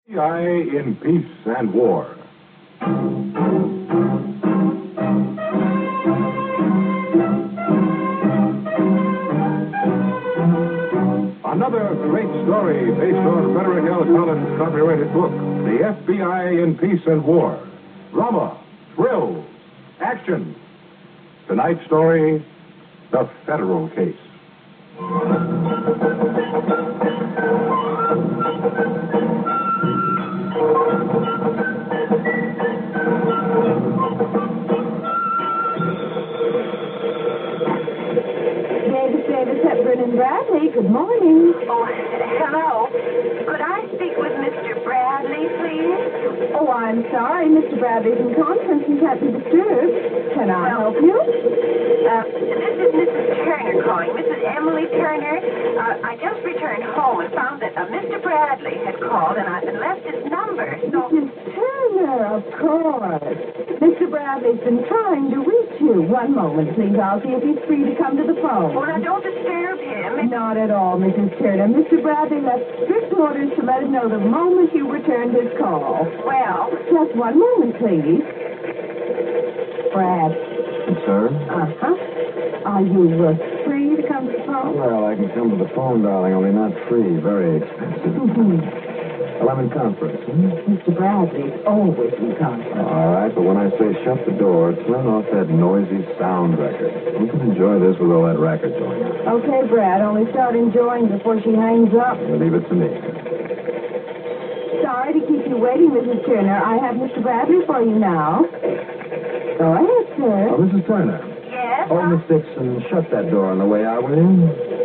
FBI in Peace and War. Another great story based on Frederick L. Collins' copyrighted book, The FBI in Peace and War. Drama, thrills, action. Tonight's story, The Federal Case. Davis, Hepburn and Bradley, good morning. Oh, hello. Could I speak with Mr. Bradley, please? Oh, I'm sorry. Mr. Bradley's in conference and can't be disturbed. Can I help you? This is Mrs. Turner calling. Mrs. Emily Turner. I just returned home and found that Mr. Bradley had called and I've been left his number. So... Mrs. Turner, of course. Mr. Bradley's been trying to reach you. One moment, please. I'll see if he's free to come to the phone. Well, now, don't disturb him. Not at all, Mrs. Turner. Mr. Bradley left strict orders to let him know the moment you returned his call. Well... Just one moment, please. Brad. Sir? Uh-huh. Are you free to come to the phone? Well, I can come to the phone, darling, only not free. Very expensive. Well, I'm in conference. Mr. Bradley's always in conference. All right, but when I say shut the door, turn off that noisy sound record. Who can enjoy this with all that racket going on? Okay, Brad, only start enjoying before she hangs up. You leave it to me. Sorry to keep you waiting, Mrs. Turner. I have Mr. Bradley for you now. Go ahead, sir. Oh, Mrs. Turner. Yes? Oh, Miss Dixon, shut that door on the way out, will you?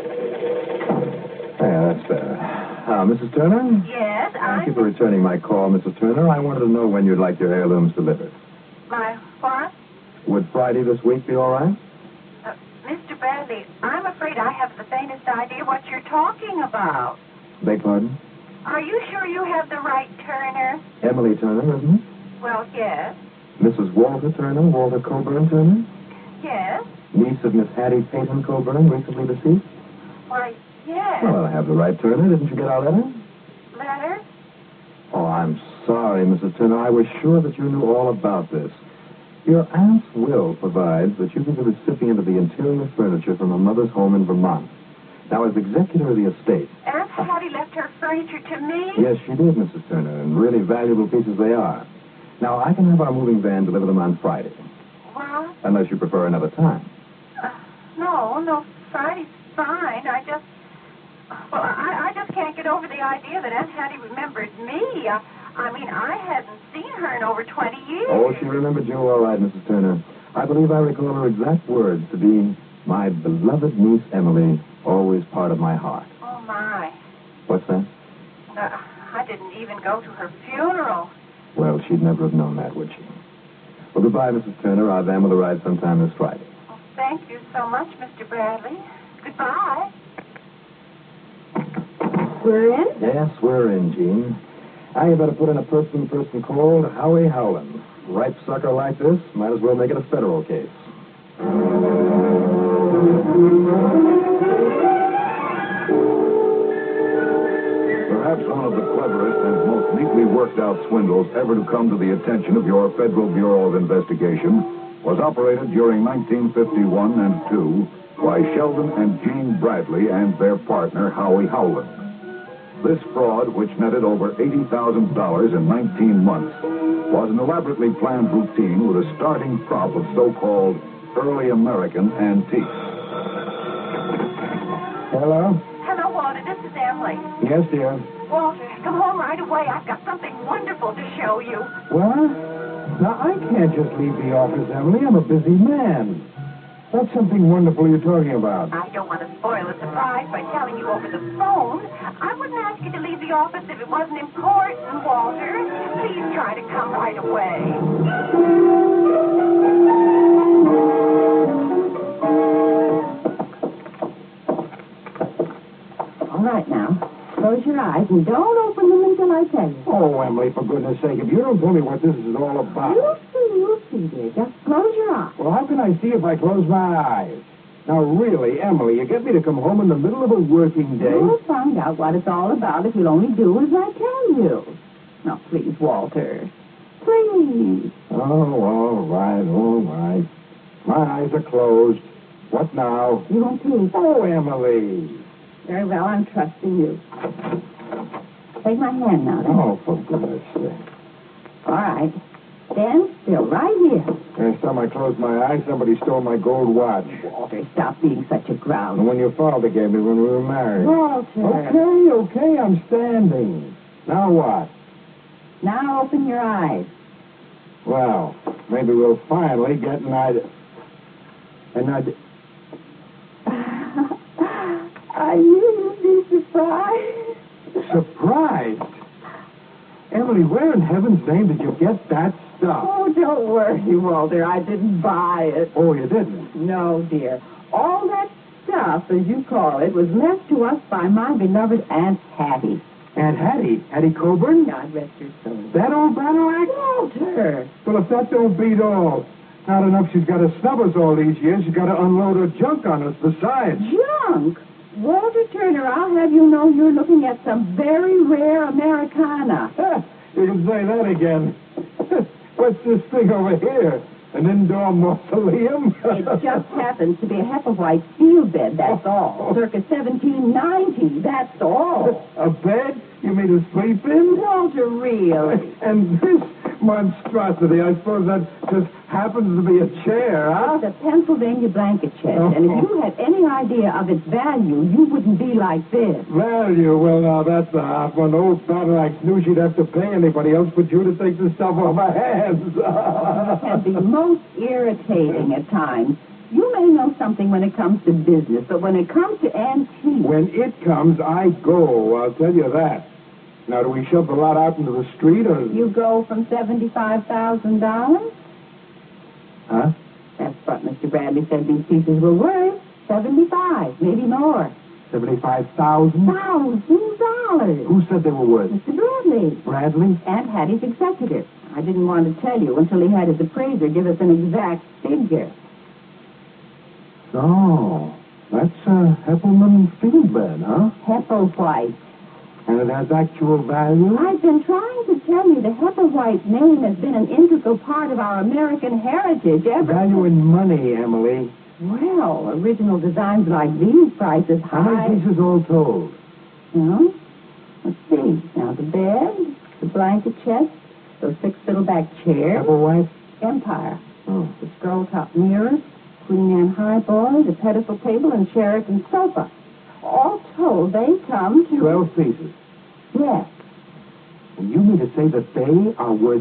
Yeah, that's better. Mrs. Turner? Yes, Thank you for returning my call, Mrs. Turner. I wanted to know when you'd like your heirlooms delivered. My what? Would Friday this week be all right? Mr. Bradley, I'm afraid I have the faintest idea what you're talking about. Beg pardon? Are you sure you have the right Turner? Emily Turner, isn't it? Well, yes. Mrs. Walter Turner, Walter Coburn Turner? Yes. Niece of Miss Hattie Peyton Coburn, recently deceased? Why, yes. Well, I have the right Turner. Didn't you get our letter? Letter? Oh, I'm sorry, Mrs. Turner. I was sure that you knew all about this. Your aunt's will provides that you be the recipient of the interior furniture from her mother's home in Vermont. Now, as executor of the estate... Aunt Hattie left her furniture to me? Yes, she did, Mrs. Turner, and really valuable pieces they are. Now, I can have our moving van deliver them on Friday. What? Unless you prefer another time. No, Friday's fine. I just can't get over the idea that Aunt Hattie remembered me. I hadn't seen her in over 20 years. Oh, she remembered you all right, Mrs. Turner. I believe I recall her exact words to be, my beloved niece Emily, always part of my heart. Oh, my. What's that? I didn't even go to her funeral. Well, she'd never have known that, would she? Well, goodbye, Mrs. Turner. Our van will arrive sometime this Friday. Oh, thank you so much, Mr. Bradley. Goodbye. We're in? Yes, we're in, Gene. Now you better put in a person-to-person call to Howie Howland. Ripe sucker like this, might as well make it a federal case. Perhaps one of the cleverest and most neatly worked out swindles ever to come to the attention of your Federal Bureau of Investigation was operated during 1951 and 2 by Sheldon and Jean Bradley and their partner, Howie Howland. This fraud, which netted over $80,000 in 19 months, was an elaborately planned routine with a starting prop of so-called early American antiques. Hello? Hello, Walter. This is Emily. Yes, dear. Walter, come home right away. I've got something wonderful to show you. What? Now, I can't just leave the office, Emily. I'm a busy man. What's something wonderful you're talking about? I don't want to spoil the surprise by telling you over the phone. I wouldn't ask you to leave the office if it wasn't important, Walter. Please try to come right away. All right, now. Close your eyes and don't open them until I tell you. Oh, Emily, for goodness sake, if you don't tell me what this is all about... You'll see, dear. Just close your eyes. Well, how can I see if I close my eyes? Now, really, Emily, you get me to come home in the middle of a working day? You'll find out what it's all about if you'll only do as I tell you. please, Walter. Please. Oh, all right, all right. My eyes are closed. What now? You won't pee. Oh, Emily. Very well, I'm trusting you. Take my hand now, then. Oh, for goodness sake. All right. Stand still, right here. Last time I closed my eyes, somebody stole my gold watch. Walter, stop being such a grouch. The one your father gave me when we were married. Walter. Okay, I'm standing. Now what? Now open your eyes. Well, maybe we'll finally get an idea. I knew you'd be surprised. Surprised? Emily, where in heaven's name did you get that stuff? Oh, don't worry, Walter. I didn't buy it. Oh, you didn't? No, dear. All that stuff, as you call it, was left to us by my beloved Aunt Hattie. Aunt Hattie? Hattie Coburn? God rest her soul. That old battle axe? Walter! Well, if that don't beat all. Not enough she's got to snub us all these years, she's got to unload her junk on us besides. Junk? Walter Turner, I'll have you know you're looking at some very rare Americana. You can say that again. What's this thing over here? An indoor mausoleum? It just happens to be a Hepplewhite steel bed, that's all. Circa 1790, that's all. A bed you mean to sleep in? Walter, really? And this monstrosity, I suppose that just happens to be a chair, huh? It's a Pennsylvania blanket chest, and if you had any idea of its value, you wouldn't be like this. Value? Well, now, that's a hot one. Old battle axe knew she'd have to pay anybody else but you to take the stuff off my hands. It can be most irritating at times. You may know something when it comes to business, but when it comes to antiques... When it comes, I go, I'll tell you that. Now, do we shove the lot out into the street, or... You go from $75,000? Huh? That's what Mr. Bradley said these pieces were worth. 75, maybe more. $75,000? $1,000. Who said they were worth? Mr. Bradley. Bradley? Aunt Hattie's executive. I didn't want to tell you until he had his appraiser give us an exact figure. So, that's a Heppelman field bed, huh? Hepplewhite. And it has actual value? I've been trying to tell you the Hepplewhite name has been an integral part of our American heritage ever Value in money, Emily. Well, original designs like these prices How high. many pieces all told? No? Let's see. Now, the bed, the blanket chest, those 6 fiddleback chairs, Hepplewhite? Empire, Oh. the scroll-top mirrors, Queen Anne highboy, the pedestal table, and Sheraton sofa. All told, they come to... 12 pieces. Yes. And you mean to say that they are worth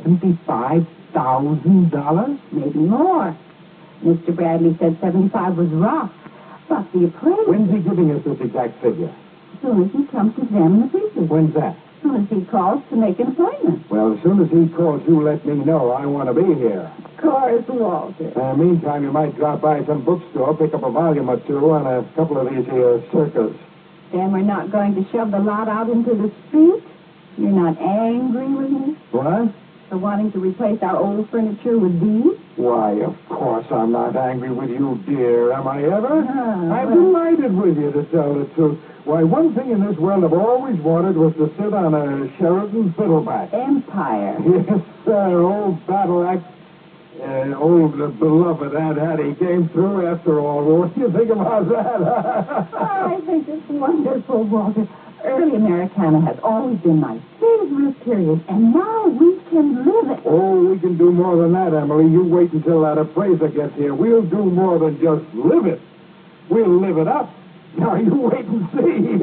$75,000? Maybe more. Mr. Bradley said 75 was rough, but the appraiser... When's he giving us this exact figure? As soon as he comes to examine the pieces. When's that? As soon as he calls to make an appointment. Well, as soon as he calls, you let me know. I want to be here. Of course, Walter. Meantime, you might drop by some bookstore, pick up a volume or two on a couple of these here circus. Then we're not going to shove the lot out into the street? You're not angry with me What? for wanting to replace our old furniture with these? Why, of course I'm not angry with you, dear. Am I ever? Ah, I'm well. delighted with you, to tell the truth. Why, one thing in this world I've always wanted was to sit on a Sheraton fiddleback. Empire. Yes, sir. Old battle axe. Old beloved Aunt Hattie came through after all. What do you think about that? I think it's wonderful, Walter. Early Americana has always been my favorite period, and now we can live it. Oh, we can do more than that, Emily. You wait until that appraiser gets here. We'll do more than just live it. We'll live it up. Now, you wait and see.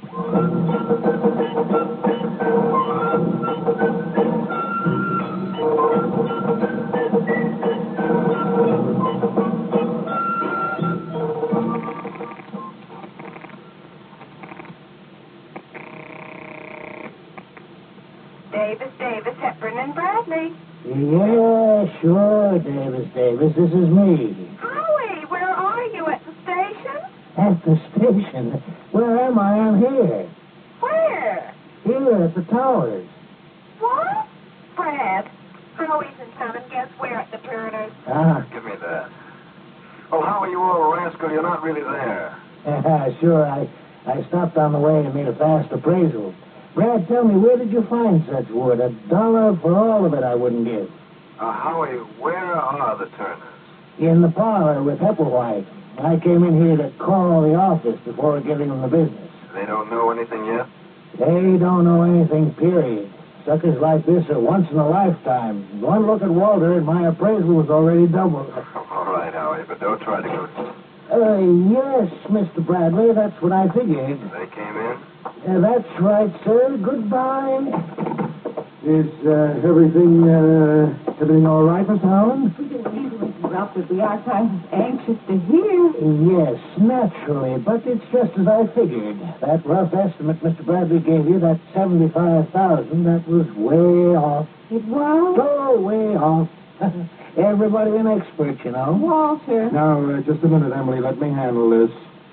Davis, Hepburn, and Bradley. Yeah, sure, Davis. This is me. Howie, where are you? At the station? At the station. Where am I? I'm here. Where? Here at the towers. What? Brad, Howie's in town, and guess where? At the Turners. Ah, Give me that. Oh, how are you all, rascal? You're not really there. sure. I stopped on the way and made a fast appraisal. Brad, tell me, where did you find such wood? $1 for all of it I wouldn't give. Howie, where are the Turners? In the parlor with Hepplewhite. I came in here to call the office before giving them the business. They don't know anything yet? They don't know anything, period. Suckers like this are once in a lifetime. One look at Walter and my appraisal was already doubled. All right, Howie, but don't try to go... Yes, Mr. Bradley, that's what I figured. They came in? That's right, sir. Goodbye. Is everything all right, Miss Howland? We didn't mean to interrupt, but we are kind of anxious to hear. Yes, naturally, but it's just as I figured. That rough estimate Mr. Bradley gave you, that $75,000, that was way off. It was? Oh, way off. Everybody an expert, you know. Walter. Now, just a minute, Emily. Let me handle this.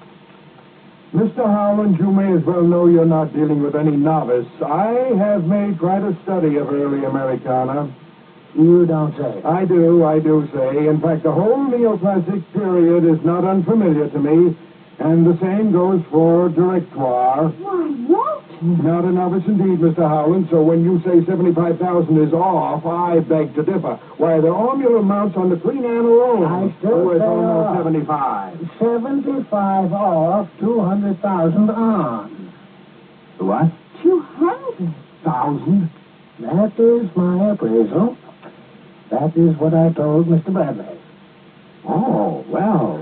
Mr. Howland, you may as well know you're not dealing with any novice. I have made quite a study of early Americana. You don't say. I do say. In fact, the whole neoclassic period is not unfamiliar to me, and the same goes for Directoire. Why, Walter. Not a novice indeed, Mr. Howland, so when you say 75,000 is off, I beg to differ. Why, the Omula mounts on the Queen Anne alone. I still it's say almost off. 75. 75 off, 200,000 on. The what? 200,000. That is my appraisal. That is what I told Mr. Bradley. Oh, well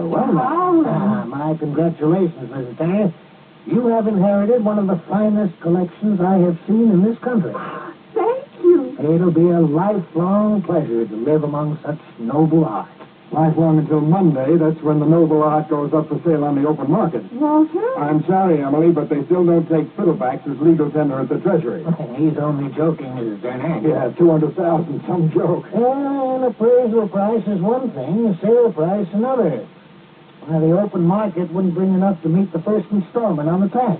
now. My congratulations, Mrs. Turner. You have inherited one of the finest collections I have seen in this country. Thank you. It'll be a lifelong pleasure to live among such noble art. Lifelong until Monday. That's when the noble art goes up for sale on the open market. Walter? I'm sorry, Emily, but they still don't take fiddlebacks as legal tender at the Treasury. He's only joking, Mrs. Turner. Yeah, 200,000, some joke. An appraisal price is one thing, a sale price another. Why, the open market wouldn't bring enough to meet the first installment on the tax.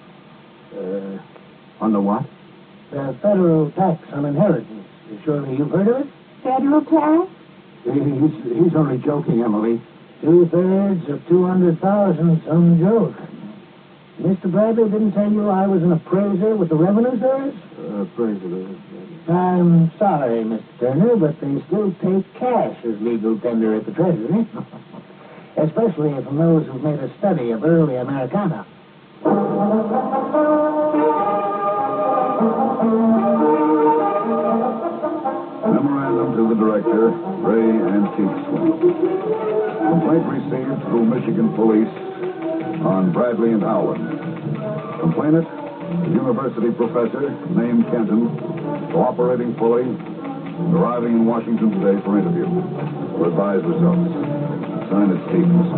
On the what? The federal tax on inheritance. Surely you've heard of it? Federal tax? He's only joking, Emily. 2/3 of 200,000, some joke. Mr. Bradley didn't tell you I was an appraiser with the Revenue Service? Appraiser. I'm sorry, Mr. Turner, but they still take cash as legal tender at the Treasury. Especially from those who've made a study of early Americana. Memorandum to the director, Ray Antique Swindle. Complaint received through Michigan Police on Bradley and Howland. Complainant, a university professor named Kenton, cooperating fully, arriving in Washington today for interview. Will advise results. Sign it, Stevens.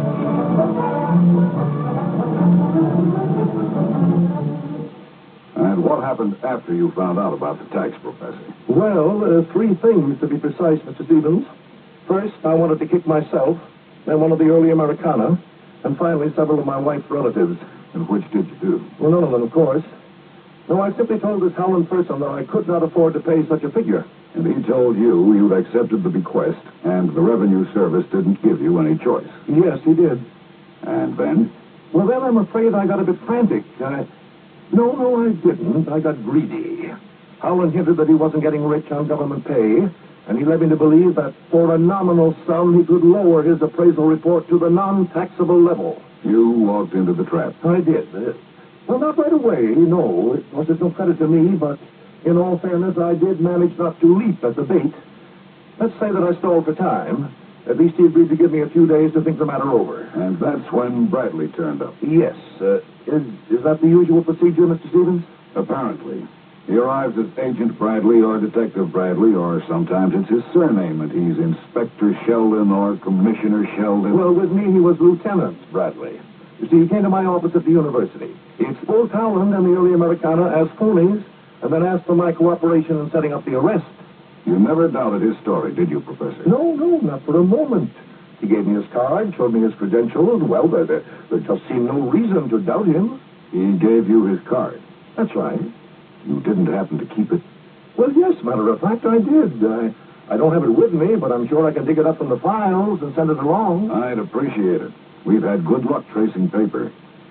And what happened after you found out about the tax, Professor? Well, 3 things to be precise, Mr. Stevens. First, I wanted to kick myself, then one of the early Americana, and finally several of my wife's relatives. And which did you do? Well, none of them, of course. No, I simply told this Howland person that I could not afford to pay such a figure. And he told you you'd accepted the bequest, and the Revenue Service didn't give you any choice. Yes, he did. And then? Well, then I'm afraid I got a bit frantic. No, I didn't. I got greedy. Howland hinted that he wasn't getting rich on government pay, and he led me to believe that for a nominal sum he could lower his appraisal report to the non-taxable level. You walked into the trap. I did. Well, not right away, no. It wasn't no credit to me, but in all fairness, I did manage not to leap at the bait. Let's say that I stalled for time. At least he agreed to give me a few days to think the matter over. And that's when Bradley turned up. Yes. Is that the usual procedure, Mr. Stevens? Apparently. He arrives as Agent Bradley or Detective Bradley, or sometimes it's his surname, and he's Inspector Sheldon or Commissioner Sheldon. Well, with me, he was Lieutenant Bradley. You see, he came to my office at the university. He exposed Howland and the early Americana as phonies, and then asked for my cooperation in setting up the arrest. You never doubted his story, did you, Professor? No, not for a moment. He gave me his card, showed me his credentials. Well, there just seemed no reason to doubt him. He gave you his card. That's right. You didn't happen to keep it? Well, yes, matter of fact, I did. I don't have it with me, but I'm sure I can dig it up from the files and send it along. I'd appreciate it. We've had good luck tracing paper.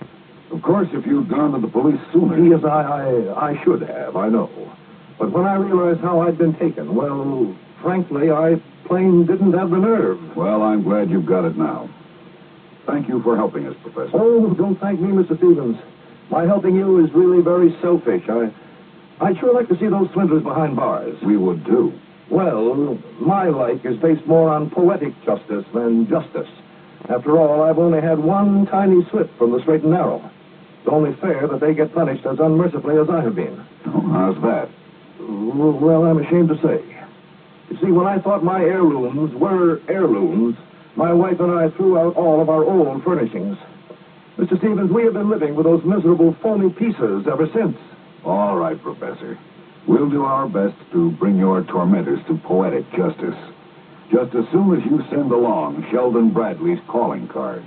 Of course, if you'd gone to the police sooner... Yes, I should have, I know. But when I realized how I'd been taken, well, frankly, I plain didn't have the nerve. Well, I'm glad you've got it now. Thank you for helping us, Professor. Oh, don't thank me, Mr. Stevens. My helping you is really very selfish. I'd sure like to see those swindlers behind bars. We would, too. Well, my like is based more on poetic justice than justice. After all, I've only had one tiny slip from the straight and narrow. It's only fair that they get punished as unmercifully as I have been. Oh, how's that? Well, I'm ashamed to say. You see, when I thought my heirlooms were heirlooms, my wife and I threw out all of our old furnishings. Mr. Stevens, we have been living with those miserable phony pieces ever since. All right, Professor. We'll do our best to bring your tormentors to poetic justice. Just as soon as you send along Sheldon Bradley's calling card.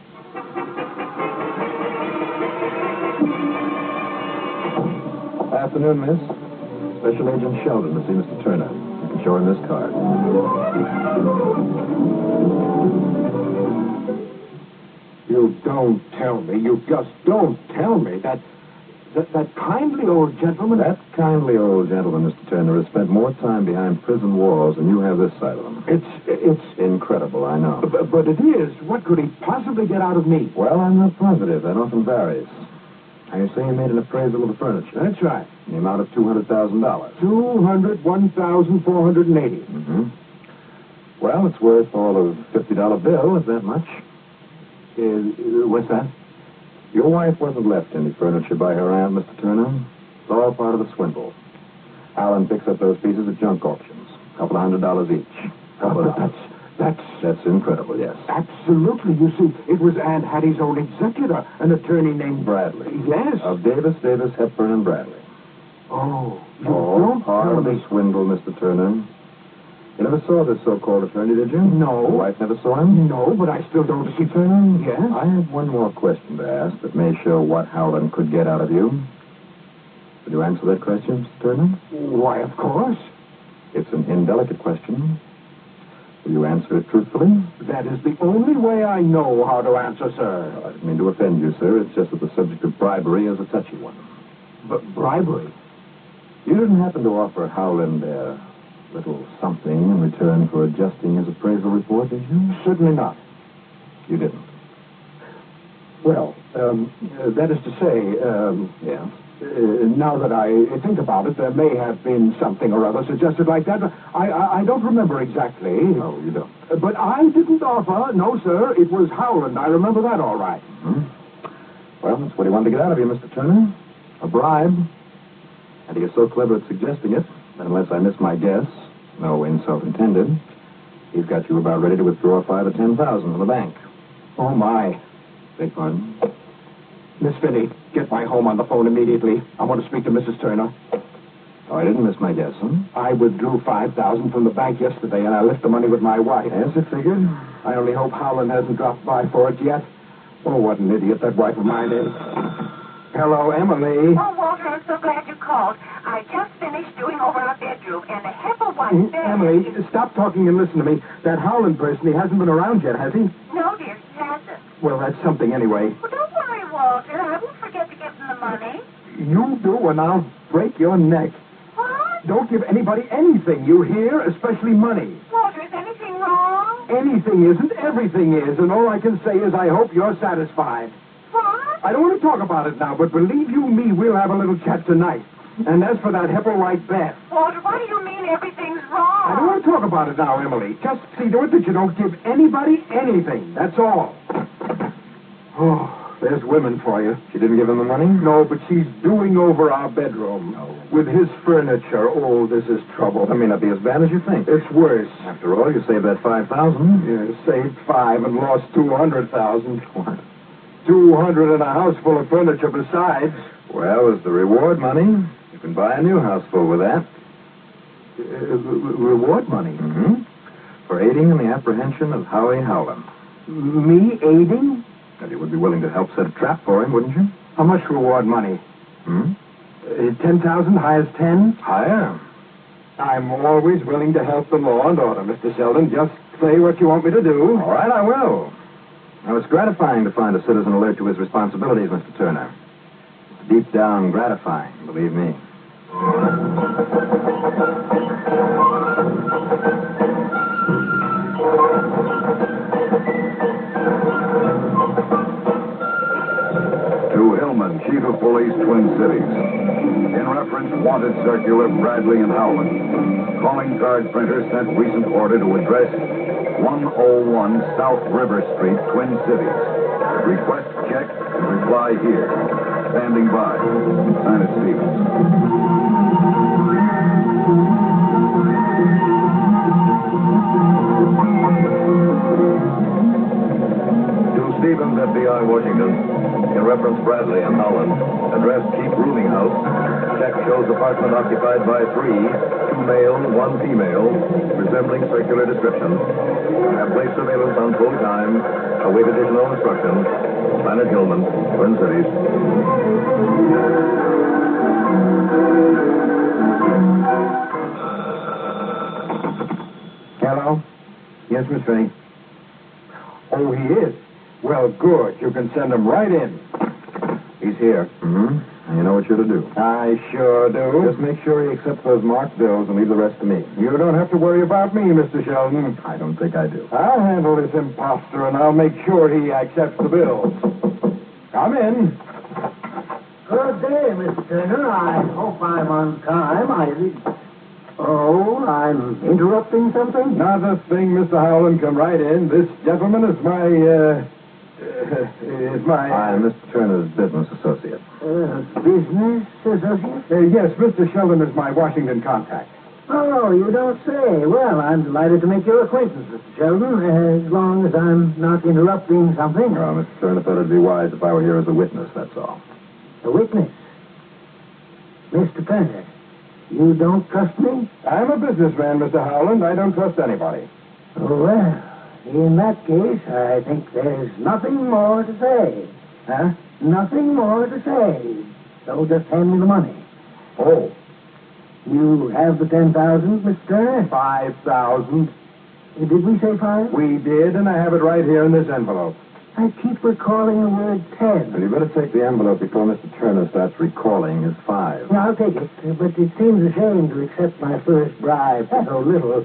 Afternoon, miss. Special Agent Sheldon to see Mr. Turner. You can show him this card. You don't tell me. You just don't tell me that kindly old gentleman... That kindly old gentleman, Mr. Turner, has spent more time behind prison walls than you have this side of him. It's incredible, I know. But it is. What could he possibly get out of me? Well, I'm not positive. That often varies. I say he made an appraisal of the furniture. That's right. In the amount of $200,000. $201,480. Mm-hmm. Well, it's worth all of $50 bill, is that much? What's that? Your wife wasn't left any furniture by her aunt, Mr. Turner. It's all part of the swindle. Alan picks up those pieces at junk auctions. $200 each. That's incredible, yes. Absolutely. You see, it was Aunt Hattie's own executor, an attorney named... Bradley. Yes. Of Davis, Hepburn, and Bradley. Oh, you All don't part tell of the me. swindle, Mr. Turner. You never saw this so-called attorney, did you? No. Your wife never saw him? No, but I still don't see... Turner? Yes? I have one more question to ask that may show what Howland could get out of you. Will you answer that question, Mr. Turner? Why, of course. It's an indelicate question. Will you answer it truthfully? That is the only way I know how to answer, sir. I didn't mean to offend you, sir. It's just that the subject of bribery is a touchy one. But bribery? You didn't happen to offer Howland a little something in return for adjusting his appraisal report, did you? Certainly not. You didn't. Well, that is to say, Yes? now that I think about it, there may have been something or other suggested like that. I don't remember exactly. No, you don't. But I didn't offer. No, sir. It was Howland. I remember that all right. Hmm? Well, that's what he wanted to get out of you, Mr. Turner. A bribe. And he is so clever at suggesting it that unless I miss my guess, no insult intended, he's got you about ready to withdraw $5,000 or $10,000 from the bank. Oh, my. Beg pardon? Miss Finney, get my home on the phone immediately. I want to speak to Mrs. Turner. Oh, I didn't miss my guess, huh? I withdrew $5,000 from the bank yesterday, and I left the money with my wife. As it figured. I only hope Howland hasn't dropped by for it yet. Oh, what an idiot that wife of mine is. Hello, Emily. Oh, Walter, I'm so glad you called. I just finished doing over our bedroom, and the Heffelwhite bed... Emily, stop talking and listen to me. That Howland person, he hasn't been around yet, has he? No, dear, he hasn't. Well, that's something anyway. Well, don't worry, Walter. I won't forget to give him the money. You do, and I'll break your neck. What? Don't give anybody anything, you hear? Especially money. Walter, is anything wrong? Anything isn't, everything is, and all I can say is I hope you're satisfied. What? I don't want to talk about it now, but believe you me, we'll have a little chat tonight. And as for that Heffelwhite bet, Walter, what do you mean everything's I wrong? don't want to talk about it now, Emily. Just see to it that you don't give anybody anything. That's all. Oh, there's women for you. She didn't give him the money? No, but she's doing over our bedroom. No. With his furniture. Oh, this is trouble. That may not be as bad as you think. It's worse. After all, you saved that $5,000. Yeah, saved $5,000 and lost $200,000. What? $200,000 and a house full of furniture besides. Well, as the reward money, you can buy a new house full with that. Reward money? Mm-hmm. For aiding in the apprehension of Howie Howland. Me aiding? And you would be willing to help set a trap for him, wouldn't you? How much reward money? Hmm? 10,000, high as 10? Higher. I'm always willing to help the law and order, Mr. Sheldon. Just say what you want me to do. All right, I will. Now, it's gratifying to find a citizen alert to his responsibilities, Mr. Turner. It's deep down gratifying, believe me. To Hillman, Chief of Police, Twin Cities. In reference, wanted circular Bradley and Howland. Calling card printer sent recent order to address 101 South River Street, Twin Cities. Request check and reply here. Standing by. Sign it, Stevens. To Stevens, FBI, Washington. In reference, Bradley and Howland. Address, Keep Rooming House. Check shows apartment occupied by 3, 2 male, 1 female, resembling circular description. Have placed surveillance on full time. Await additional instructions. Planet Hillman, Twin Cities. Hello? Yes, Miss Finney. Oh, he is? Well, good. You can send him right in. He's here. Mm-hmm. And you know what you're to do. I sure do. Just make sure he accepts those marked bills and leave the rest to me. You don't have to worry about me, Mr. Sheldon. I don't think I do. I'll handle this imposter, and I'll make sure he accepts the bills. Come in. Good day, Mr. Turner. I hope I'm on time. I'm interrupting something? Not a thing, Mr. Howland. Come right in. This gentleman is my, I'm Mr. Turner's business associate. Business associate? Yes, Mr. Sheldon is my Washington contact. Oh, you don't say. Well, I'm delighted to make your acquaintance, Mr. Sheldon, as long as I'm not interrupting something. Well, Mr. Turner thought it'd be wise if I were here as a witness, that's all. A witness? Mr. Turner, you don't trust me? I'm a businessman, Mr. Howland. I don't trust anybody. Oh, well, in that case, I think there's nothing more to say. Huh? Nothing more to say. So just hand me the money. Oh, You have the 10,000, Mr. Turner? 5,000. Did we say 5? We did, and I have it right here in this envelope. I keep recalling the word 10. Well, you better take the envelope before Mr. Turner starts recalling his 5. Yeah, I'll take it, but it seems a shame to accept my first bribe for so little.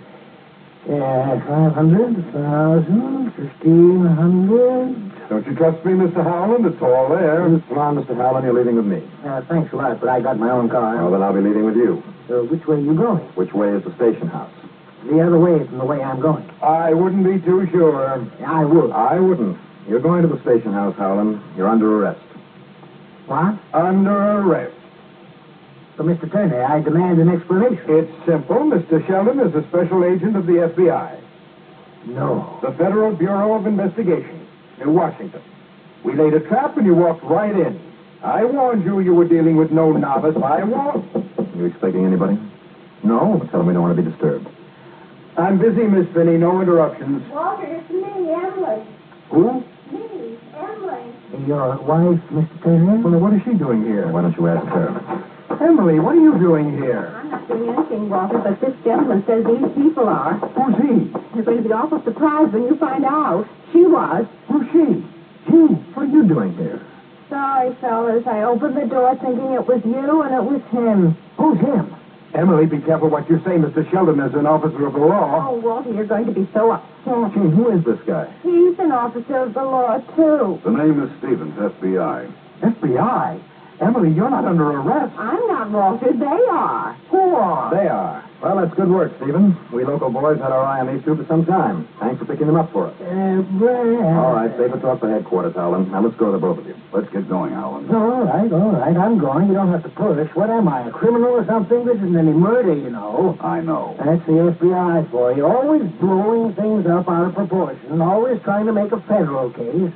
500, 1,000, 1,500. Don't you trust me, Mr. Howland? It's all there. Come on, Mr. Howland, you're leaving with me. Thanks a lot, but I got my own car. Well, then I'll be leaving with you. Which way are you going? Which way is the station house? The other way from the way I'm going. I wouldn't be too sure. I would. I wouldn't. You're going to the station house, Howland. You're under arrest. What? Under arrest. So, Mr. Turner, I demand an explanation. It's simple. Mr. Sheldon is a special agent of the FBI. No. The Federal Bureau of Investigation in Washington. We laid a trap and you walked right in. I warned you you were dealing with no novice. I warned. You expecting anybody? No? Tell them we don't want to be disturbed. I'm busy, Miss Finney. No interruptions. Walter, it's me, Emily. Who? Me, Emily. Your wife, Mr. Turner? Well, what is she doing here? Why don't you ask her? Emily, what are you doing here? I'm not doing anything, Walter, but this gentleman says these people are. Who's he? You're going to be awful surprised when you find out. She was. Who's she? Gee, what are you doing here? Sorry, fellas. I opened the door thinking it was you, and it was him. Who's him? Emily, be careful what you say. Mr. Sheldon is an officer of the law. Oh, Walter, you're going to be so upset. Gee, who is this guy? He's an officer of the law, too. The name is Stevens, FBI. FBI? Emily, you're not under arrest. I'm not, Walter. They are. Who are? They are. Well, that's good work, Stephen. We local boys had our eye on these two for some time. Thanks for picking them up for us. All right, safe it off the headquarters, Howland. Now, let's go, the both of you. Let's get going, Howland. All right. I'm going. You don't have to push. What am I, a criminal or something? This isn't any murder, you know. I know. That's the FBI for you. Always blowing things up out of proportion. Always trying to make a federal case.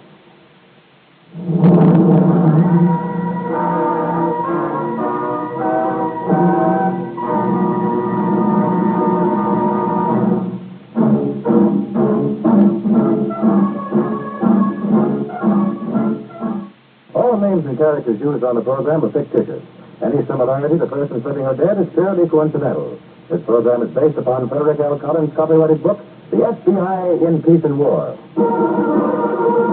All names and characters used on the program are fictitious. Any similarity to persons living or dead is purely coincidental. This program is based upon Frederick L. Collins' copyrighted book, The FBI in Peace and War.